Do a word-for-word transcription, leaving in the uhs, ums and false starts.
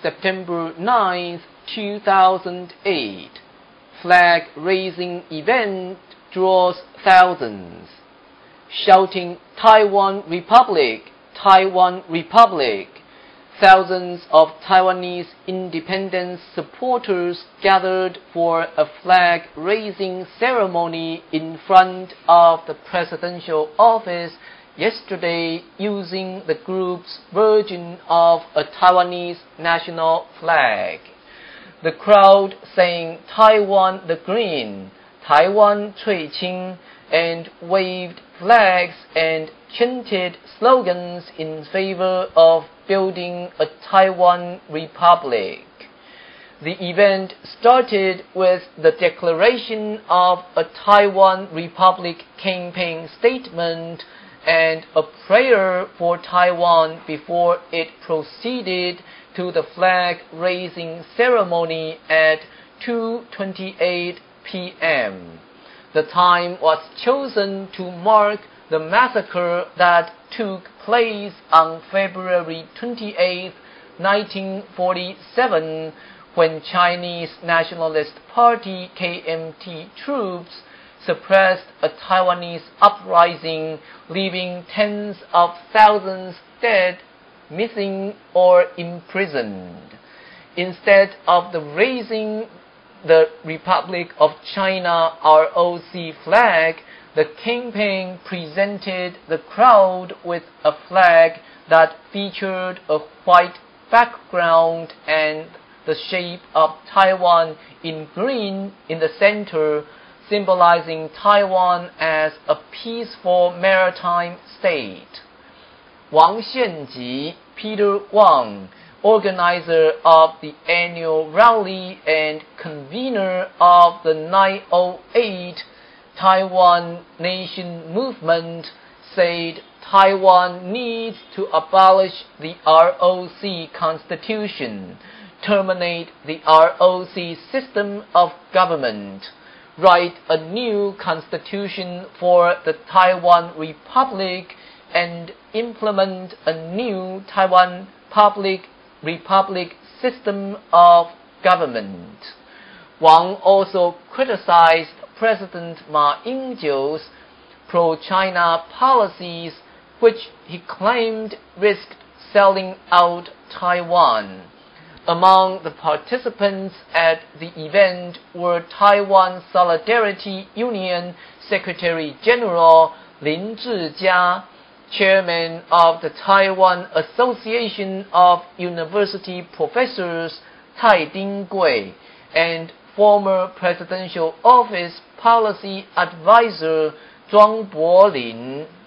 September ninth, two thousand eight. Flag-raising event draws thousands. Shouting Taiwan Republic, Taiwan Republic, thousands of Taiwanese independence supporters gathered for a flag-raising ceremony in front of the presidential office yesterday using the group's version of a Taiwanese national flag. The crowd sang Taiwan the Green, Taiwan 翠青, and waved flags and chanted slogans in favor of building a Taiwan Republic. The event started with the declaration of a Taiwan Republic campaign statement and a prayer for Taiwan before it proceeded to the flag-raising ceremony at two twenty-eight p m The time was chosen to mark the massacre that took place on February twenty-eighth, nineteen forty-seven, when Chinese Nationalist Party K M T troops suppressed a Taiwanese uprising, leaving tens of thousands dead, missing, or imprisoned. Instead of the raising the Republic of China R O C flag, the campaign presented the crowd with a flag that featured a white background and the shape of Taiwan in green in the center, symbolizing Taiwan as a peaceful maritime state. Wang Xianji, Peter Wang, organizer of the annual rally and convener of the nine oh eight Taiwan Nation movement, said Taiwan needs to abolish the R O C constitution, terminate the R O C system of government, write a new constitution for the Taiwan Republic, and implement a new Taiwan Public Republic system of government. Wang also criticized President Ma Ying-jeou's pro-China policies, which he claimed risked selling out Taiwan. Among the participants at the event were Taiwan Solidarity Union Secretary General Lin Zhijia, Chairman of the Taiwan Association of University Professors Cai Dingui, and former Presidential Office Policy Advisor Zhuang Bolin.